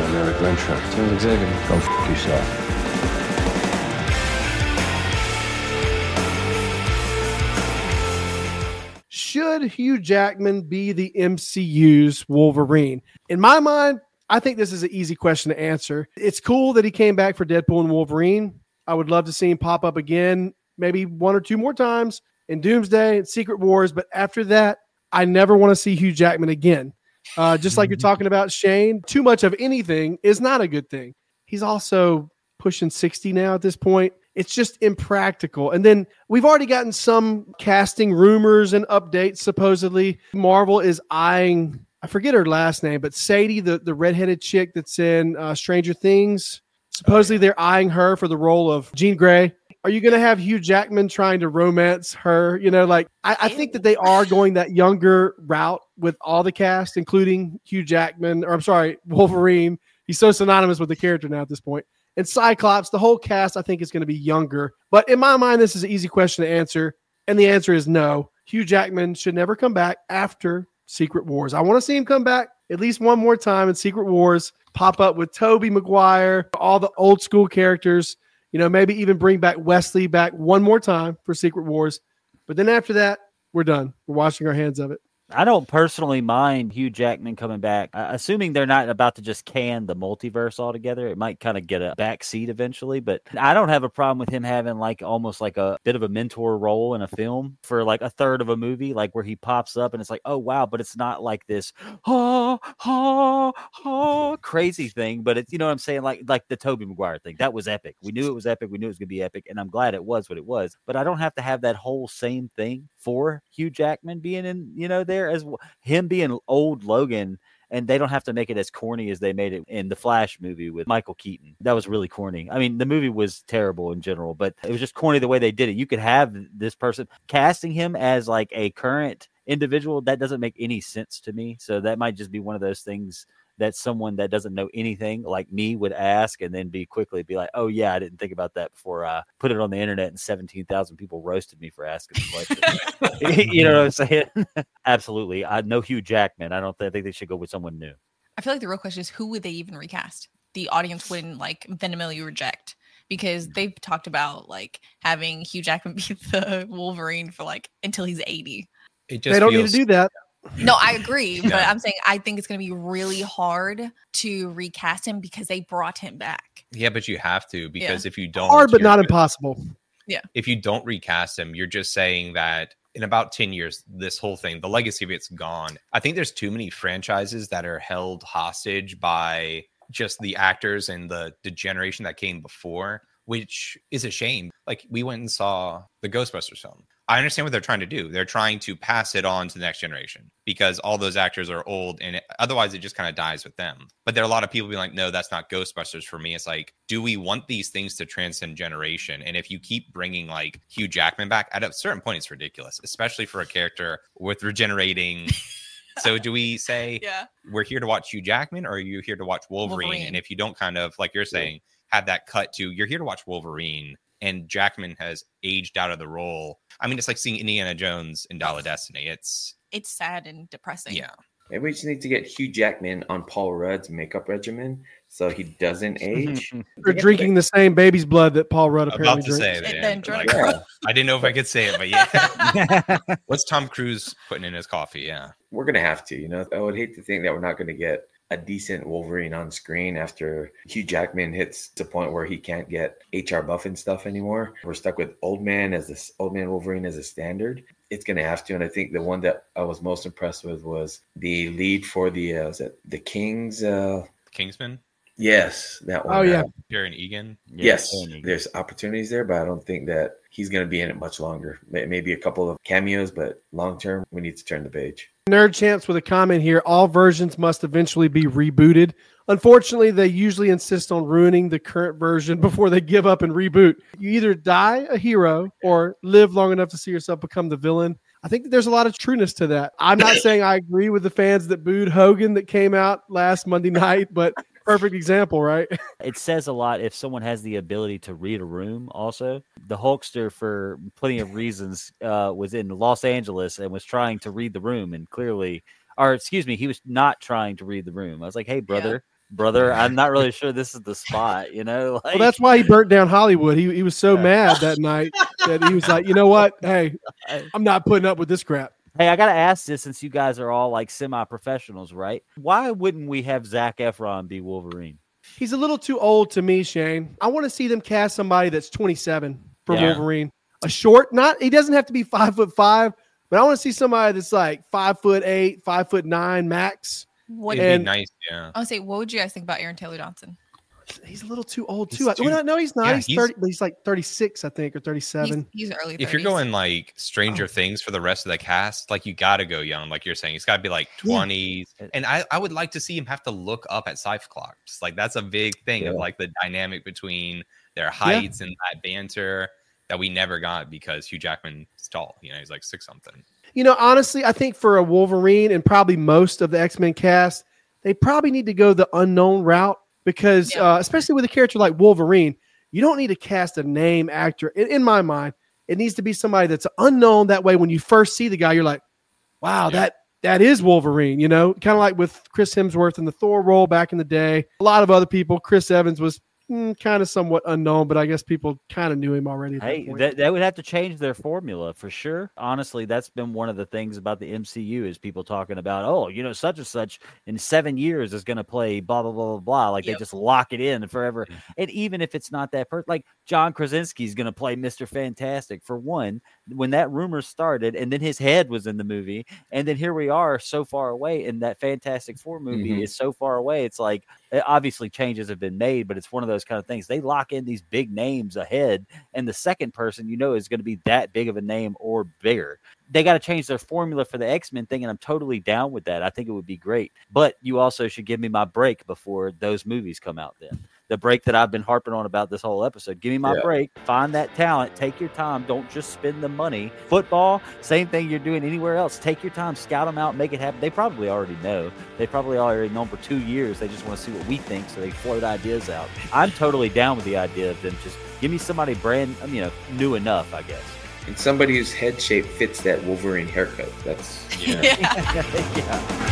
I'm Eric Lenshaw. Sounds executive. Go f*** yourself. Should Hugh Jackman be the MCU's Wolverine? In my mind, I think this is an easy question to answer. It's cool that he came back for Deadpool and Wolverine. I would love to see him pop up again, maybe one or two more times in Doomsday and Secret Wars. But after that, I never want to see Hugh Jackman again. Just like you're talking about, Shane, too much of anything is not a good thing. He's also pushing 60 now at this point. It's just impractical. And then we've already gotten some casting rumors and updates. Supposedly, Marvel is eyeing, I forget her last name, but Sadie, the redheaded chick that's in Stranger Things. Supposedly they're eyeing her for the role of Jean Grey. Are you going to have Hugh Jackman trying to romance her? You know, like I think that they are going that younger route with all the cast, including Hugh Jackman, or I'm sorry, Wolverine. He's so synonymous with the character now at this point. And Cyclops, the whole cast, I think is going to be younger. But in my mind, this is an easy question to answer. And the answer is no. Hugh Jackman should never come back after Secret Wars. I want to see him come back at least one more time in Secret Wars, pop up with Tobey Maguire, all the old school characters, you know, maybe even bring back Wesley back one more time for Secret Wars. But then after that, we're done. We're washing our hands of it. I don't personally mind Hugh Jackman coming back, assuming they're not about to just can the multiverse altogether. It might kind of get a backseat eventually, but I don't have a problem with him having like almost like a bit of a mentor role in a film for like a third of a movie, like where he pops up and it's like, oh wow, but it's not like this crazy thing, but it's, you know what I'm saying, like the Tobey Maguire thing. That was epic. We knew it was epic. We knew it was gonna be epic, and I'm glad it was what it was. But I don't have to have that whole same thing for Hugh Jackman being in, you know, there as him being old Logan, and they don't have to make it as corny as they made it in the Flash movie with Michael Keaton. That was really corny. I mean, the movie was terrible in general, but it was just corny the way they did it. You could have this person casting him as like a current individual. That doesn't make any sense to me. So that might just be one of those things that someone that doesn't know anything like me would ask and then be like, oh yeah, I didn't think about that before I put it on the internet and 17,000 people roasted me for asking the question. You know what I'm saying? Absolutely. I know Hugh Jackman. I think they should go with someone new. I feel like the real question is, who would they even recast? The audience wouldn't like vehemently reject, because they've talked about like having Hugh Jackman be the Wolverine for like until he's 80. They don't need to do that. No, I agree. But I'm saying I think it's going to be really hard to recast him because they brought him back. Yeah, but you have to, because if you don't... Hard, but not impossible. Yeah. If you don't recast him, you're just saying that in about 10 years, this whole thing, the legacy of it's gone. I think there's too many franchises that are held hostage by just the actors and the generation that came before, which is a shame. Like, we went and saw the Ghostbusters film. I understand what they're trying to do. They're trying to pass it on to the next generation because all those actors are old, and otherwise it just kind of dies with them. But there are a lot of people being like, no, that's not Ghostbusters for me. It's like, do we want these things to transcend generation? And if you keep bringing like Hugh Jackman back, at a certain point, it's ridiculous, especially for a character with regenerating. So do we say we're here to watch Hugh Jackman, or are you here to watch Wolverine? And if you don't kind of, like you're saying, have that cut to you're here to watch Wolverine, and Jackman has aged out of the role. I mean, it's like seeing Indiana Jones in Dial of Destiny. It's sad and depressing. Yeah. Maybe we just need to get Hugh Jackman on Paul Rudd's makeup regimen so he doesn't age. You're drinking the same baby's blood that Paul Rudd apparently drinks. Say that, I didn't know if I could say it, but yeah. What's Tom Cruise putting in his coffee? Yeah. We're going to have to, you know. I would hate to think that we're not going to get a decent Wolverine on screen after Hugh Jackman hits the point where he can't get HR buff and stuff anymore. We're stuck with Old Man Wolverine as a standard. It's going to have to. And I think the one that I was most impressed with was the lead for the King's Kingsman. Yes, that one. Oh yeah, Darren Egan. Yes, there's opportunities there, but I don't think that he's going to be in it much longer. Maybe a couple of cameos, but long term, we need to turn the page. Nerd Champs with a comment here. All versions must eventually be rebooted. Unfortunately, they usually insist on ruining the current version before they give up and reboot. You either die a hero or live long enough to see yourself become the villain. I think that there's a lot of trueness to that. I'm not saying I agree with the fans that booed Hogan that came out last Monday night, but perfect example, right? It says a lot if someone has the ability to read a room also. The Hulkster, for plenty of reasons, was in Los Angeles and was trying to read the room, and he was not trying to read the room. I was like, hey, brother, brother. I'm not really sure this is the spot, you know? Like, Well, that's why he burnt down Hollywood. He was so mad that night that he was like, you know what? Hey, I'm not putting up with this crap. hey, I got to ask this since you guys are all like semi-professionals, right? Why wouldn't we have Zac Efron be Wolverine? He's a little too old to me, Shane. I want to see them cast somebody that's 27 for Yeah. Wolverine. A short, he doesn't have to be 5'5", but I want to see somebody that's like 5'8", 5'9" max. What It'd And- be nice, yeah. I would say, what would you guys think about Aaron Taylor Johnson? He's a little too old He's too. too- No, he's not. yeah, he's he's- 30, but he's like 36, I think, or 37. He's early 30s. If you're going like Stranger Oh. Things for the rest of the cast, like you got to go young, like you're saying. It's got to be like Yeah. 20s. And I would like to see him have to look up at Cyclops. Like that's a big thing of Yeah. like the dynamic between their heights and that banter that we never got because Hugh Jackman's tall. You know, he's like 6 something. You know, honestly, I think for a Wolverine and probably most of the X-Men cast, they probably need to go the unknown route because, Yeah. especially with a character like Wolverine, you don't need to cast a name actor. In my mind, it needs to be somebody that's unknown. That way, when you first see the guy, you're like, wow, Yeah. that is Wolverine, you know, kind of like with Chris Hemsworth in the Thor role back in the day. A lot of other people, Chris Evans was kind of somewhat unknown, but I guess people kind of knew him already. At Hey, that point. that would have to change their formula for sure. Honestly, that's been one of the things about the MCU is people talking about, oh, you know, such and such in 7 years is going to play blah, blah, blah, blah, blah. Like they Yep. just lock it in forever. Mhm. And even if it's not that person, like John Krasinski is going to play Mr. Fantastic for one, when that rumor started, and then his head was in the movie. And then here we are so far away, and that Fantastic Four movie Mhm. is so far away. It's like, obviously changes have been made, but it's one of those kind of things. They lock in these big names ahead, and the second person, you know, is going to be that big of a name or bigger. They got to change their formula for the X-Men thing, and I'm totally down with that. I think it would be great. But you also should give me my break before those movies come out then. The break that I've been harping on about this whole episode. Give me my Yeah. break. Find that talent. Take your time. Don't just spend the money. Football, same thing you're doing anywhere else. Take your time. Scout them out. Make it happen. They probably already know. They probably already known for 2 years. They just want to see what we think, so they float ideas out. I'm totally down with the idea of them just give me somebody brand, new enough, I guess. And somebody whose head shape fits that Wolverine haircut. That's Yeah. Yeah. Yeah.